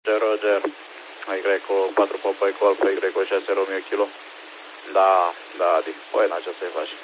Roger, Y-cu 4 Papa Eco Alfa, Y-cu 6 Romeo Kilo. Da, Adi, păi n-a ce să-i faci.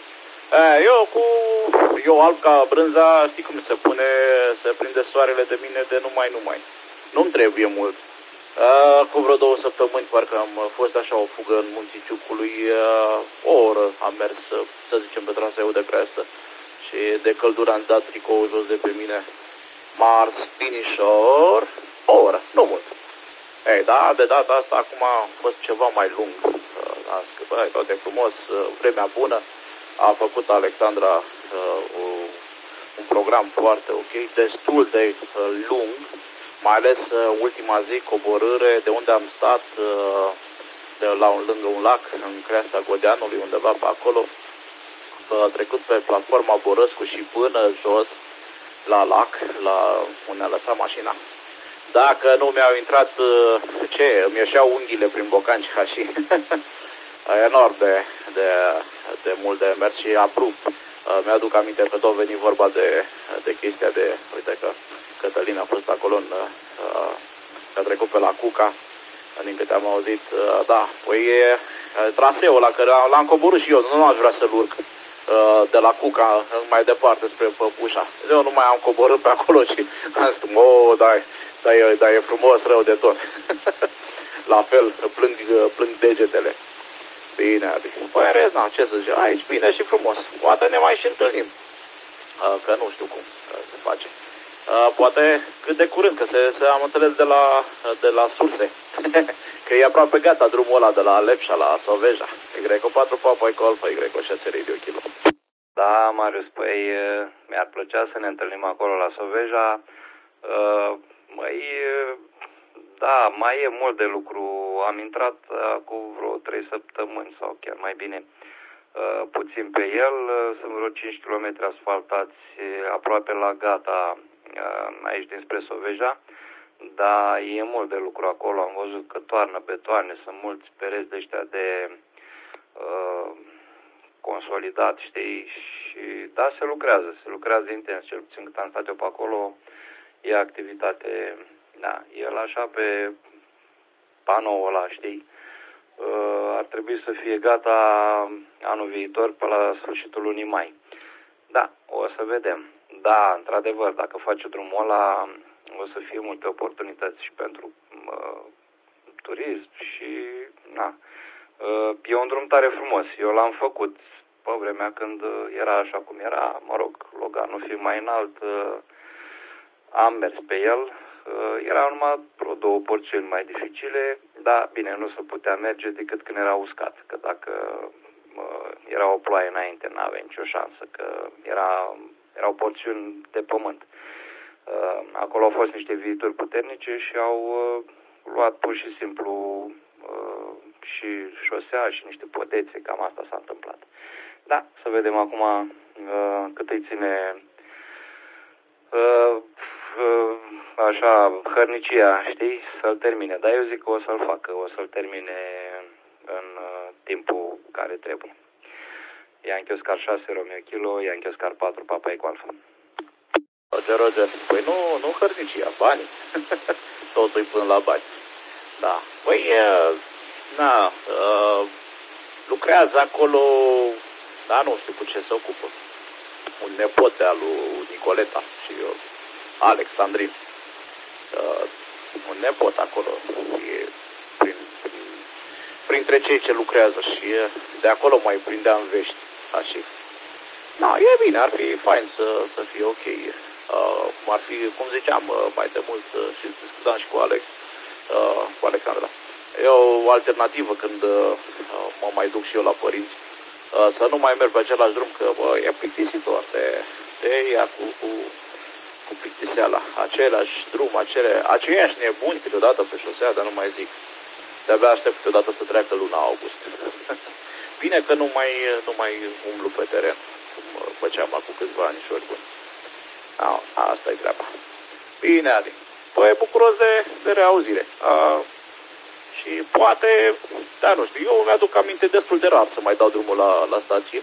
Eu alb ca brânza, știi cum se pune, se prinde soarele de mine de numai. Nu-mi trebuie mult. Cu vreo 2 săptămâni parcă am fost așa o fugă în Munții Ciucului, o oră am mers, să zicem, pe traseul de crestă și de căldură am dat tricoul jos de pe mine. Mars, linișor, o oră, nu mult. Ei, da, de data asta acum a fost ceva mai lung. Am zis că, tot e frumos, vremea bună. A făcut Alexandra un program foarte ok, destul de lung, mai ales ultima zi, coborâre de unde am stat, lângă un lac, în creasta Godeanului, undeva pe acolo. A trecut pe platforma Borăscu și până jos, la lac, unde a lăsat mașina. Dacă nu mi-au intrat, îmi ieșeau unghiile prin bocanci, ca și enorm de mult de mers și abrupt. Mi-aduc aminte că tot veni vorba de chestia de, uite că Cătălin a fost acolo, a trecut pe la Cuca, din câte am auzit, da, păi traseul ăla, că l-am coborât și eu, nu aș vrea să-l urc de la Cuca mai departe spre Păpușa. Eu nu mai am coborât pe acolo și am zis, dar e frumos rău de tot. La fel, plâng degetele. Bine, păi rez, ce să zic, aici bine și frumos. Poate ne mai și întâlnim. Că nu știu cum se face. Poate cât de curând, că am înțeles de la surse. Că e aproape gata drumul ăla de la Lepșa la Soveja. Y4 Papa Eco Alfa, Y6 Radio Kilo. Da, Marius, păi mi-ar plăcea să ne întâlnim acolo la Soveja. Da, mai e mult de lucru. Am intrat cu vreo 3 săptămâni sau chiar mai bine puțin pe el. Sunt vreo 5 km asfaltați aproape la gata aici dinspre Soveja. Dar e mult de lucru acolo. Am văzut că toarnă betoane, sunt mulți pereți de ăștia de consolidat, știi? Și da, se lucrează intens, cel puțin cât am stat eu pe acolo. E activitate, da, el așa pe panoul ăla, știi? Ar trebui să fie gata anul viitor, pe la sfârșitul lunii mai. Da, o să vedem. Da, într-adevăr, dacă faci drumul ăla, o să fie multe oportunități și pentru turism și, e un drum tare frumos. Eu l-am făcut pe vremea când era așa cum era, Loganul fiind mai înalt, am mers pe el. Erau numai vreo 2 porțiuni mai dificile, dar bine, nu se putea merge decât când era uscat, că dacă era o ploaie înainte, n-avea nicio șansă, că erau porțiuni de pământ. Acolo au fost niște viituri puternice și au luat pur și simplu și șosea și niște podețe, cam asta s-a întâmplat. Da, să vedem acum cât îi ține așa, hărnicia, știi, să-l termine. Dar eu zic că o să-l facă, o să-l termine în timpul care trebuie. Yankee Oscar 6 Romeo Kilo, Yankee Oscar 4 Papa Eco Alfa. Roger. Păi nu hărnicia, bani. Totul până la bani. Da. Păi, lucrează acolo, dar nu știu cu ce se ocupă. Un nepot al lui Nicoleta și eu, Alexandrin. Un nepot acolo. E printre cei ce lucrează și de acolo mai prindeam vești. Așa. Da, e bine, ar fi fain să fie ok. Cum ar fi, cum ziceam mai de mult și discutam și cu Alexandra. E o alternativă când mă mai duc și eu la părinți. Să nu mai merg pe același drum, că e plictisitor. Te ia cu plictiseala. Același drum, aceiași nebuni câteodată pe șosea, dar nu mai zic. De-abia aștept câteodată să treacă luna august. Bine că nu mai umblu pe teren, cum făceam acum câțiva ani și ori buni. Asta e treaba. Bine, Adi. Păi, bucuros de reauzire. Și poate, dar nu știu, eu mi-aduc aminte destul de rar să mai dau drumul la stație,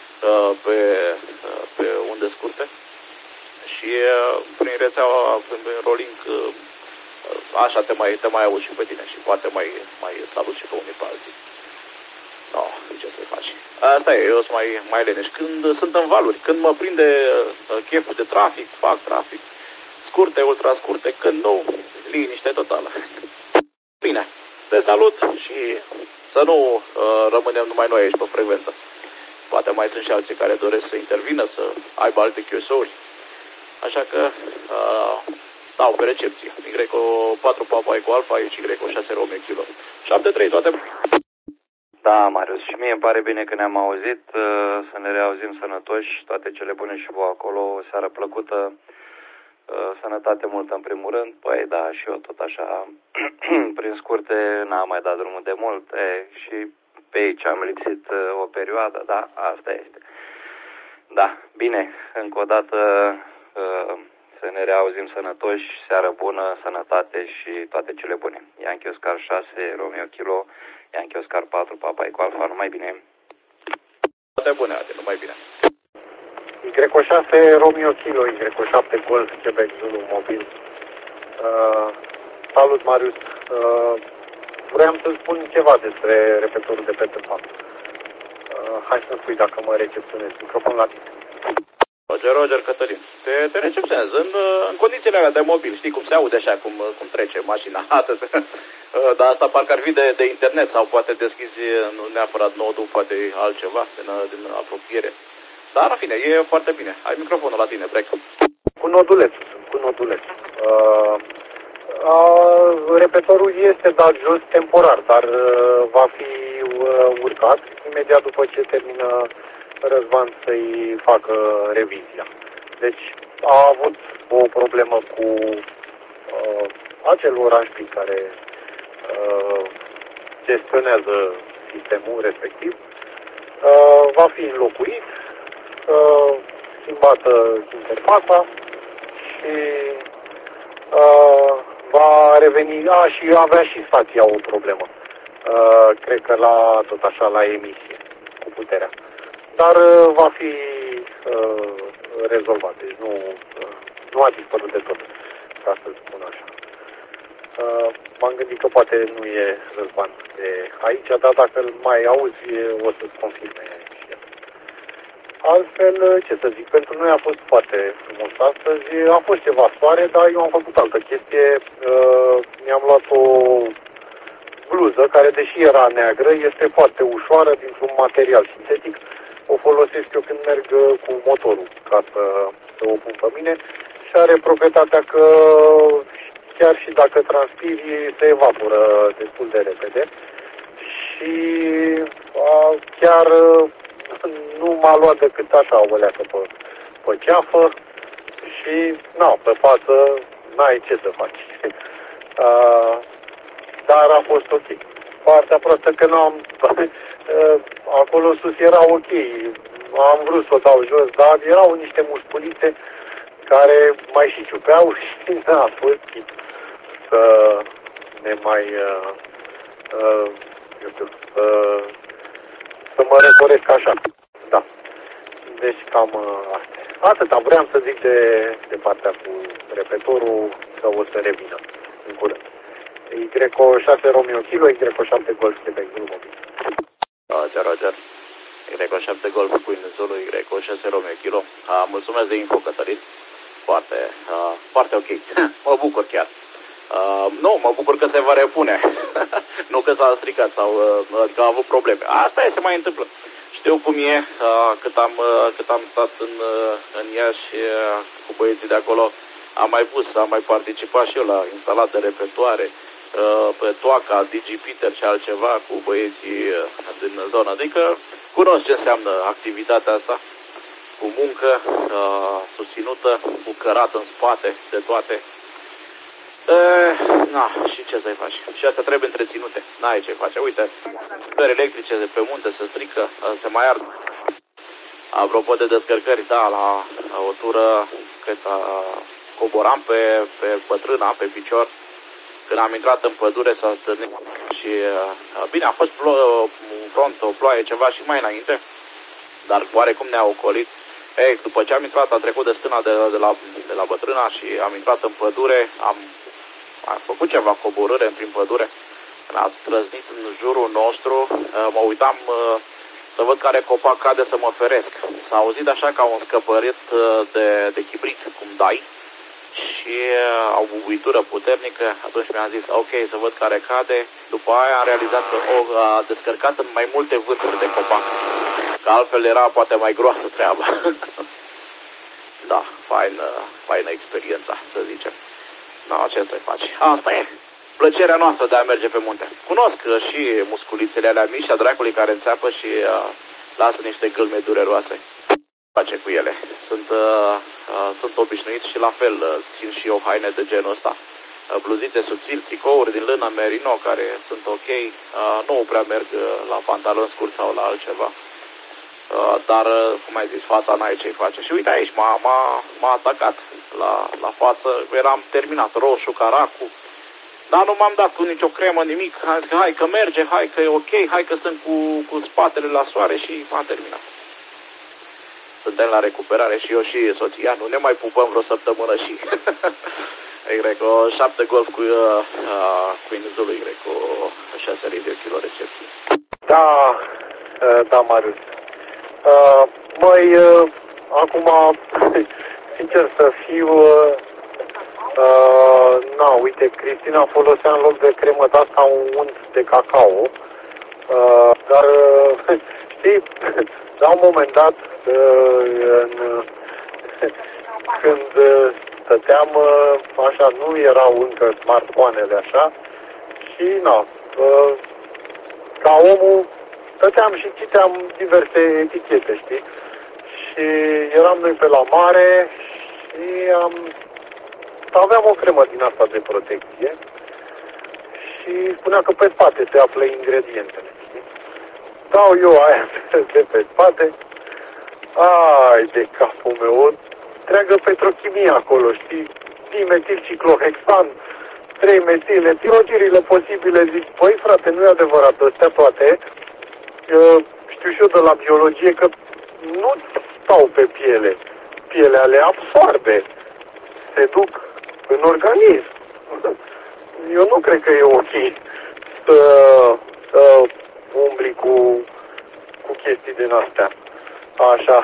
pe unde scurte. Și prin rețeaua, prin Rolling, așa te mai auzi și pe tine și poate mai salut și pe unii pe alții. No, ce să faci? Asta e, eu sunt mai leneș. Când sunt în valuri, când mă prinde cheful de trafic, fac trafic, scurte, ultra scurte, când nu, liniște totală. Bine, te salut și să nu rămânem numai noi aici pe frecvență. Poate mai sunt și alții care doresc să intervină, să aibă alte QSO-uri. Așa că stau pe recepție. Y4 Papa Eco Alpha, aici Y6 Romeo Kilo. 7-3, toate. Da, Marius, și mie îmi pare bine că ne-am auzit, să ne reauzim sănătoși, toate cele bune și voi acolo, o seară plăcută, sănătate multă în primul rând. Păi da, și eu tot așa, prin scurte, n-am mai dat drumul de mult și pe aici am lipsit o perioadă, da, asta este. Da, bine, încă o dată să ne reauzim sănătoși, seară bună, sănătate și toate cele bune. Yankee Oscar 6, Romeo Kilo, Yankee Oscar 4, Papa Eco Alpha, numai bine. Toate bune, Adi, numai bine. Y6 Romeo Kilo, Y7 Golf, Quebec Zulu Mobil. Salut, Marius. Vreau să spun ceva despre repetorul de pe tâmpa. Hai să-mi spui dacă mă recepționezi. Microfon la tine. Roger, Cătălin. Te recepționez în condițiile alea de mobil. Știi cum se aude așa, cum trece mașina. Atât. Dar asta parcă ar fi de internet sau poate deschizi, nu neapărat nodul, poate altceva din apropiere. Dar, în fine, e foarte bine. Ai microfonul la tine, break. Cu noduleț. Repetorul este dat jos temporar, dar va fi urcat imediat după ce termină Răzvan să-i facă revizia. Deci a avut o problemă cu acel oranj pic care gestionează sistemul respectiv. Va fi înlocuit, schimbată interfața și va reveni, și avea și stația o problemă. Cred că tot așa la emisie cu puterea. Dar va fi rezolvat, deci nu a dispărut de tot, ca să spun așa. M-am gândit că poate nu e Răzvan de aici, dar dacă îl mai auzi, o să-ți confirme și el. Altfel, ce să zic, pentru noi a fost foarte frumos astăzi. A fost ceva soare, dar eu am făcut altă chestie. Mi-am luat o bluză care, deși era neagră, este foarte ușoară, dintr-un material sintetic. O folosesc eu când merg cu motorul, ca să o pun pe mine. Și are proprietatea că chiar și dacă transpiri, se evaporă destul de repede. Și chiar nu m-a luat decât așa o leacă pe ceafă și, pe față n-ai ce să faci. Dar a fost ok. Partea proastă că acolo sus era ok. Am vrut să o dau jos, dar erau niște musculițe care mai și ciupeau și n-a fost chip să ne mai, să mă răcoresc așa. Da. Deci cam astea. Atâta vreau să zic de partea cu repetorul, că o să revină în curând. Y6 Romeo Kilo, Y7 Golf Quebec Zulu Mobil. Roger. Y7 Golf Queen Zulu, Y6 Romeo Kilo. Mulțumesc de info, Cătălin. Foarte ok. Mă bucur chiar. Nu, mă bucur că se va repune. Nu că s-a stricat sau că a avut probleme. Asta se mai întâmplă. Știu cum e, cât am stat în Iași cu băieții de acolo, am mai participat și eu la instalat de repertoare pe Toaca, DigiPeter și altceva cu băieții din zonă. Adică cunosc ce înseamnă activitatea asta, cu muncă susținută, cu cărat în spate, de toate. Și ce să-i faci? Și astea trebuie întreținute. N-ai ce face. Uite, scări electrice de pe munte se strică, se mai ard. Apropo de descărcări, da, la o tură, cred că coboram pe Bătrâna, pe picior. Când am intrat în pădure s-a stârnit și bine, a fost front, o ploaie, ceva și mai înainte, dar oarecum ne-a ocolit. După ce am intrat, a trecut de stâna de la Bătrâna și am intrat în pădure, a făcut ceva coborâre prin pădure. Când a trăznit în jurul nostru, mă uitam să văd care copac cade să mă feresc. S-a auzit așa ca un scăpărit de chibrit, cum dai, și o bubuitură puternică. Atunci mi-am zis, ok, să văd care cade. După aia am realizat că a descărcat în mai multe vârfuri de copac, că altfel era poate mai groasă treaba. Da, faină experiența, să zicem. Da, ce să faci? Asta e plăcerea noastră de a merge pe munte. Cunosc și musculițele alea mici a dracului care înțeapă și lasă niște gâlme dureroase. Face cu ele. Sunt obișnuit și la fel țin și eu haine de genul ăsta. Bluzițe subțiri, tricouri din lână merino care sunt ok. Nu prea merg la pantaloni scurți sau la altceva. Dar, cum ai zis, fața n-ai ce-i face. Și uite aici, m-a atacat la față. Eram terminat, roșu, caracu. Dar nu m-am dat cu nicio cremă, nimic. Am zis că hai că merge, hai că e ok, hai că sunt cu spatele la soare și m-a terminat. Suntem la recuperare și eu și soția. Nu ne mai pupăm vreo săptămână și... Y 7 Golf cu Inzul Y cu 6 de kilo recepție. Da, Marius. Acum, sincer să fiu, uite, Cristina folosea în loc de cremă de asta un unt de cacao, dar, știi, la un moment dat, când stăteam, așa, nu erau încă smartphone-ele așa, și, ca omul, stăteam și citeam diverse etichete, știi? Și eram noi pe la mare și aveam o cremă din asta de protecție și spunea că pe spate se află ingredientele, știi? Dau eu aia de pe spate, ai de capul meu, o întreagă petrochimie acolo, știi? Dimetilciclohexan, 3 metile, tirogirile posibile, zic, păi frate, nu e adevărat, astea toate, știu și eu de la biologie că nu stau pe piele, pielea le absorbe, se duc în organism. Eu nu cred că e ok să umbli cu chestii din astea. Așa.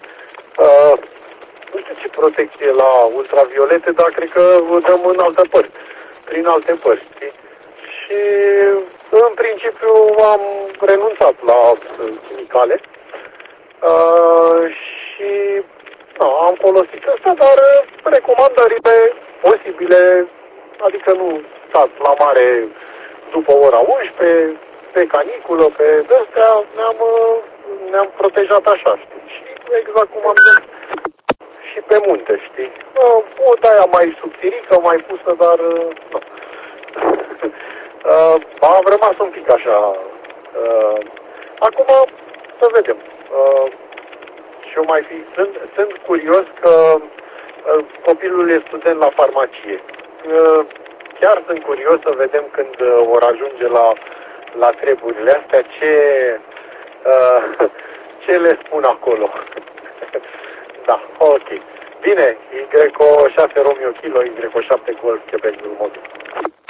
Nu știu ce protecție la ultraviolete, dar cred că o dăm în alte părți, prin alte părți, știi? Și în principiu am renunțat la chimicale și am folosit asta, dar recomandările posibile, adică nu stați la mare după ora 11, pe caniculă, pe de-astea, ne-am protejat așa, știi? Și exact cum am zis, și pe munte, știi? O de-aia mai subțirică, mai pusă, dar nu. Am rămas un pic așa. Acum, să vedem. Și eu mai sunt curios că copilul e student la farmacie. Chiar sunt curios să vedem când vor ajunge la treburile astea ce le spun acolo. Da, ok. Bine, Y6 Romeo Kilo, Y7 Golf, Quebec, Mobil.